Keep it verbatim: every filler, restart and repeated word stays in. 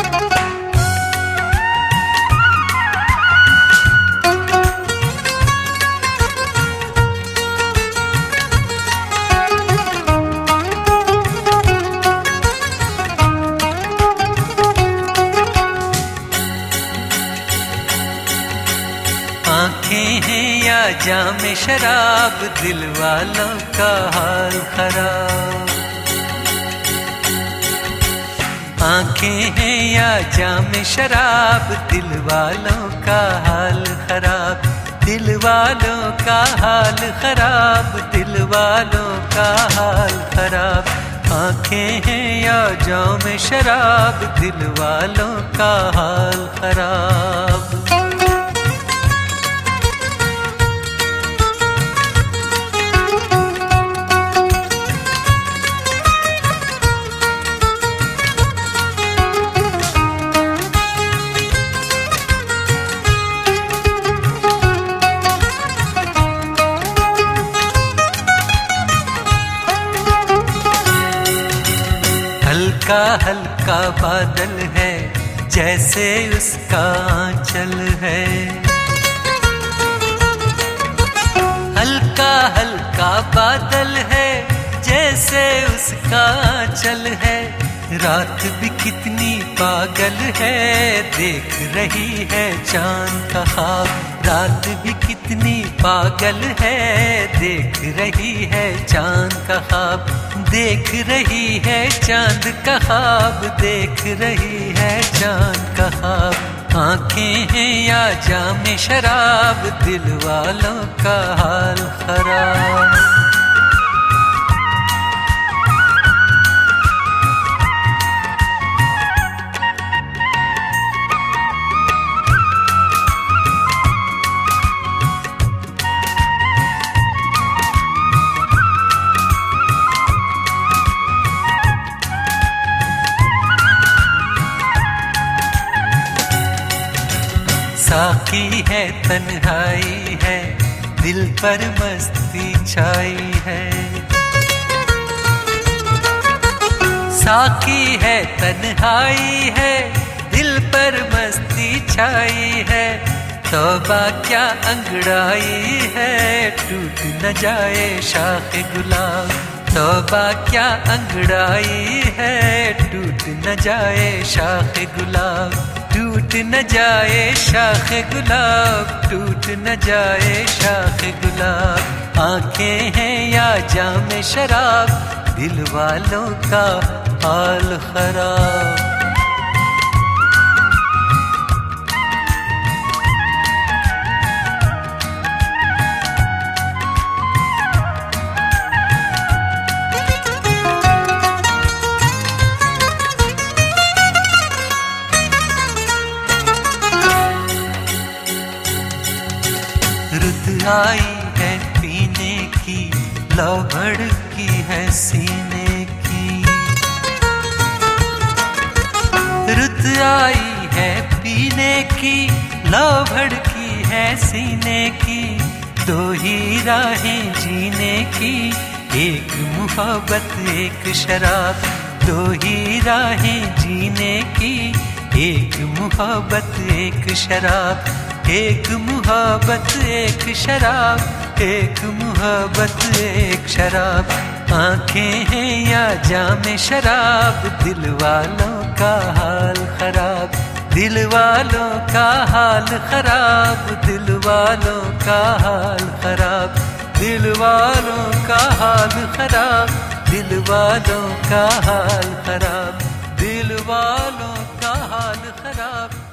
आंखें हैं या जाम शराब, दिल वालों का हाल खराब। आंखें हैं या जाम शराब, दिल वालों का हाल खराब। दिल वालों का हाल खराब, दिल वालों का हाल खराब। आंखें हैं या जाम शराब, दिल वालों का हाल खराब। हल्का हल्का बादल है, जैसे उसका आंचल है। हल्का हल्का बादल है, जैसे उसका आंचल है। रात भी कितनी पागल है, देख रही है चांद का ख्वाब। रात भी कितनी पागल है, देख रही है चांद का ख्वाब। देख रही है चांद का ख्वाब, देख रही है चांद का ख्वाब। आंखें हैं या जाम शराब, दिल वालों का हाल खराब। साकी है तन्हाई है, दिल पर मस्ती छाई है। साकी है तन्हाई है, दिल पर मस्ती छाई है। तौबा क्या अंगड़ाई है, टूट न जाए शाख गुलाब। तौबा क्या अंगड़ाई है, टूट न जाए शाख गुलाब। टूट न जाए शाख गुलाब, टूट न जाए शाख गुलाब। आंखें हैं या जाम शराब, दिल वालों का हाल खराब। रुत आई है पीने की, लौ भड़की है सीने की। रुत आई है पीने की, लौ भड़की है सीने की। दो ही राहें जीने की, एक मोहब्बत एक शराब। दो ही राहें जीने की, एक मोहब्बत एक शराब। एक मोहब्बत एक शराब, एक मोहब्बत एक शराब। आंखें हैं या जाम शराब, दिल वालों का हाल खराब। दिल वालों का हाल खराब, दिल वालों का हाल खराब। दिल वालों का हाल खराब, दिल वालों का हाल खराब। दिल वालों का हाल खराब।